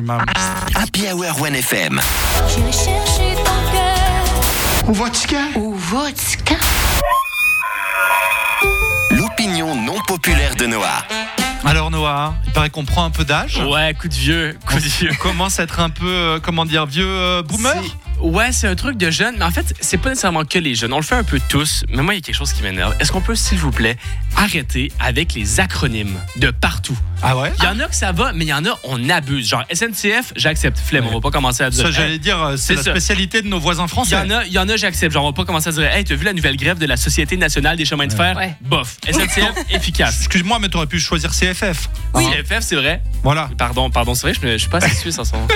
anonyme. Happy Hour 1FM. J'irai chercher ton cœur. Ou vodka. Ou vodka. L'opinion non populaire de Noah. Alors Noah, il paraît qu'on prend un peu d'âge. Ouais, coup de vieux. On commence à être un peu, vieux boomer. C'est un truc de jeune, mais en fait, c'est pas nécessairement que les jeunes. On le fait un peu tous, mais moi, il y a quelque chose qui m'énerve. Est-ce qu'on peut, s'il vous plaît, arrêter avec les acronymes de partout? Ah ouais? Il y en a que ça va, mais il y en a, on abuse. Genre, SNCF, j'accepte. Flemme, on va pas commencer à dire... Ça, j'allais dire, c'est la ça. spécialité de nos voisins français. Il y en a, j'accepte. Genre, on va pas commencer à dire, hey, t'as vu la nouvelle grève de la Société nationale des chemins de fer? Ouais. Bof. SNCF, efficace. Excuse-moi, mais t'aurais pu choisir CFF. Oui, Hein? CFF, c'est vrai. Voilà. Pardon, c'est vrai, je suis pas assez suisse en ce moment.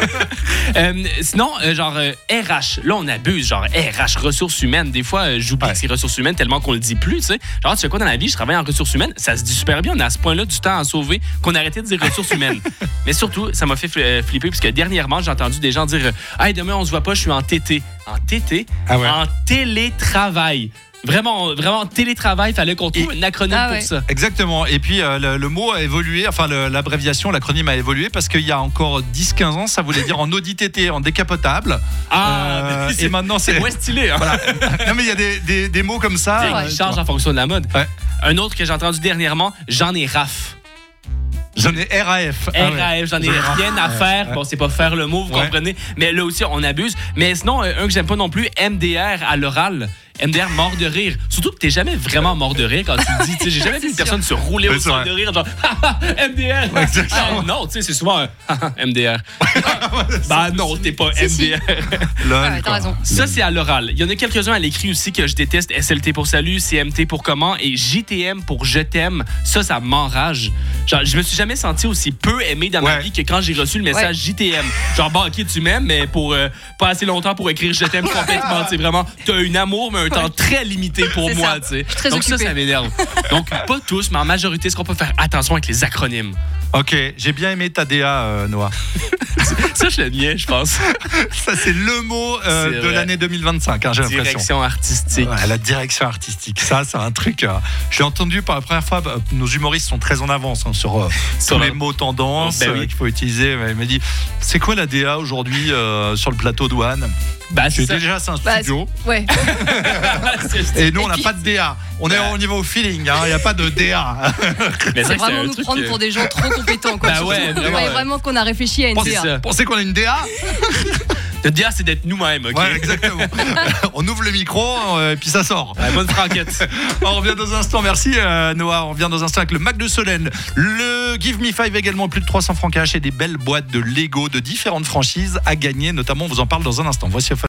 Sinon, RH, là, on abuse. Genre, RH, ressources humaines. Des fois, j'oublie que c'est ressources humaines tellement qu'on le dit plus, tu sais. Genre, tu fais quoi dans la vie? Je travaille en ressources humaines. Ça se dit super bien. On a à ce point-là du temps à sauver qu'on a arrêté de dire ressources humaines. Mais surtout, ça m'a fait flipper parce que dernièrement, j'ai entendu des gens dire hey, demain, on se voit pas, je suis en TT. En TT? Ah ouais. En télétravail. Vraiment, télétravail, fallait qu'on trouve un acronyme pour ça. Exactement. Et puis, le mot a évolué, enfin, l'abréviation, l'acronyme a évolué parce qu'il y a encore 10-15 ans, ça voulait dire en Audi TT, en décapotable. Et maintenant, c'est moins stylé. Hein? Voilà. Non, mais il y a des mots comme ça. Qui changent en fonction de la mode. Ouais. Un autre que j'ai entendu dernièrement, j'en ai raf. J'en ai RAF. RAF, j'en ai rien à faire. Bon, c'est pas faire le mot, vous comprenez. Mais là aussi, on abuse. Mais sinon, un que j'aime pas non plus, MDR à l'oral. MDR, mort de rire. Surtout que t'es jamais vraiment mort de rire quand tu le dis. Tu sais, j'ai jamais vu une personne se rouler au sol de rire, genre MDR. Exactement. Non, tu sais, c'est souvent MDR. Bah non, t'es pas MDR. T'as raison. Ça, c'est à l'oral. Il y en a quelques-uns à l'écrit aussi que je déteste. SLT pour salut, CMT pour comment et JTM pour je t'aime. Ça m'enrage. Genre, je me suis jamais senti aussi peu aimé dans ma vie que quand j'ai reçu le message JTM. Genre, bah, ok, tu m'aimes, mais pour pas assez longtemps pour écrire je t'aime complètement. Tu sais, vraiment, t'as un amour, mais un temps très limité pour moi, tu sais. Donc ça m'énerve. Donc, pas tous, mais en majorité, est-ce qu'on peut faire attention avec les acronymes? Ok, j'ai bien aimé ta DA, Noah. Ça, je l'aime bien, je pense. Ça, c'est le mot de l'année 2025, hein, j'ai l'impression. Direction artistique. Ouais, la direction artistique, ça, c'est un truc. Je l'ai entendu pour la première fois. Nos humoristes sont très en avance sur les mots tendances qu'il faut utiliser. Il m'a dit, c'est quoi la DA aujourd'hui sur le plateau de One? Déjà, c'est un studio. Ouais. Et nous, on n'a pas de DA. On est au niveau feeling, il n'y a pas de DA. Mais c'est vraiment nous prendre pour des gens trop compétents. Quoi. Bah ouais, vous voyez vraiment qu'on a réfléchi à une DA. Pensez qu'on a une DA? Le DA, c'est d'être nous-mêmes, ok? Ouais, exactement. On ouvre le micro et puis ça sort. Ouais, bonne franquette. On revient dans un instant, merci Noah. On revient dans un instant avec le Mac de Solène, le Give Me 5 également, plus de 300 francs cash et des belles boîtes de Lego de différentes franchises à gagner. Notamment, on vous en parle dans un instant. Voici